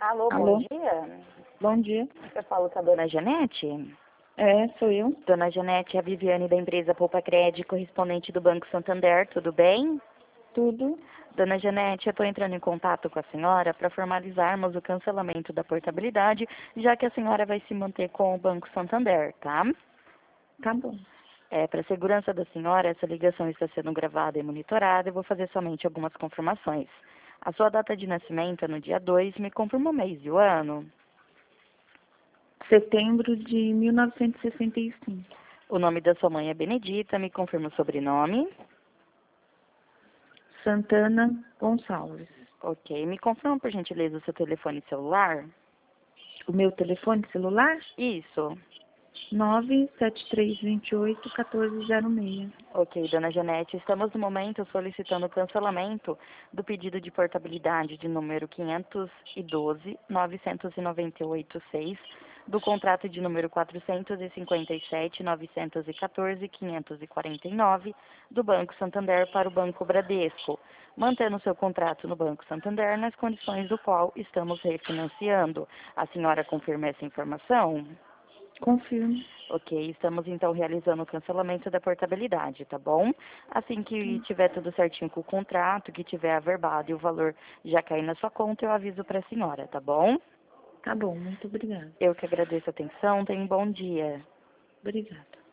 Alô, bom Alô, dia. bom dia. Eu falo com a dona Janete. É, sou eu. Dona Janete, é a Viviane da empresa Poupa Crédito, correspondente do Banco Santander, tudo bem? Tudo. Dona Janete, eu estou entrando em contato com a senhora para formalizarmos o cancelamento da portabilidade, já que a senhora vai se manter com o Banco Santander, tá? Tá bom. Para a segurança da senhora, essa ligação está sendo gravada e monitorada. Eu vou fazer somente algumas confirmações. A sua data de nascimento é no dia 2. Me confirma o mês e o ano. Setembro de 1965. O nome da sua mãe é Benedita. Me confirma o sobrenome. Santana Gonçalves. Ok. Me confirma, por gentileza, o seu telefone celular. O meu telefone celular? Isso. 97328-1406. Ok, dona Janete, estamos no momento solicitando o cancelamento do pedido de portabilidade de número 512.998.6, do contrato de número 457.914.549, do Banco Santander para o Banco Bradesco, mantendo seu contrato no Banco Santander nas condições do qual estamos refinanciando. A senhora confirma essa informação? Confirmo. Ok, estamos então realizando o cancelamento da portabilidade, tá bom? Assim que tiver tudo certinho com o contrato, que tiver averbado e o valor já cair na sua conta, eu aviso para a senhora, tá bom? Tá bom, muito obrigada. Eu que agradeço a atenção, tenha um bom dia. Obrigada.